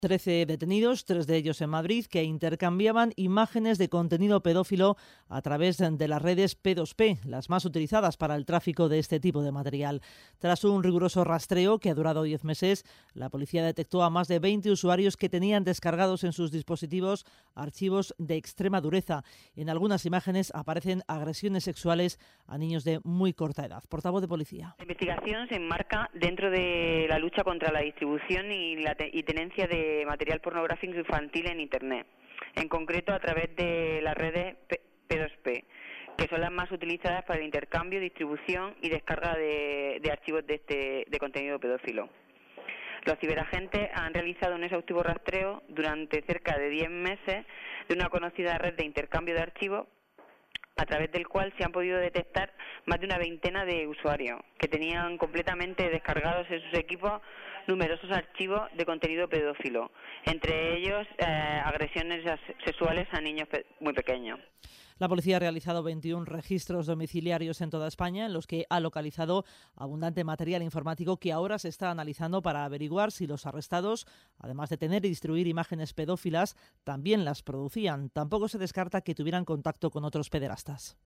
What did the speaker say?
13 detenidos, 3 de ellos en Madrid, que intercambiaban imágenes de contenido pedófilo a través de las redes P2P, las más utilizadas para el tráfico de este tipo de material. Tras un riguroso rastreo que ha durado 10 meses, la policía detectó a más de 20 usuarios que tenían descargados en sus dispositivos archivos de extrema dureza. En algunas imágenes aparecen agresiones sexuales a niños de muy corta edad. Portavoz de policía. La investigación se enmarca dentro de la lucha contra la distribución y tenencia de material pornográfico infantil en Internet, en concreto a través de las redes P2P, que son las más utilizadas para el intercambio, distribución y descarga de archivos de contenido pedófilo. Los ciberagentes han realizado un exhaustivo rastreo durante cerca de 10 meses de una conocida red de intercambio de archivos, a través del cual se han podido detectar más de una veintena de usuarios que tenían completamente descargados en sus equipos numerosos archivos de contenido pedófilo, entre ellos agresiones sexuales a niños muy pequeños. La policía ha realizado 21 registros domiciliarios en toda España, en los que ha localizado abundante material informático que ahora se está analizando para averiguar si los arrestados, además de tener y distribuir imágenes pedófilas, también las producían. Tampoco se descarta que tuvieran contacto con otros pederastas.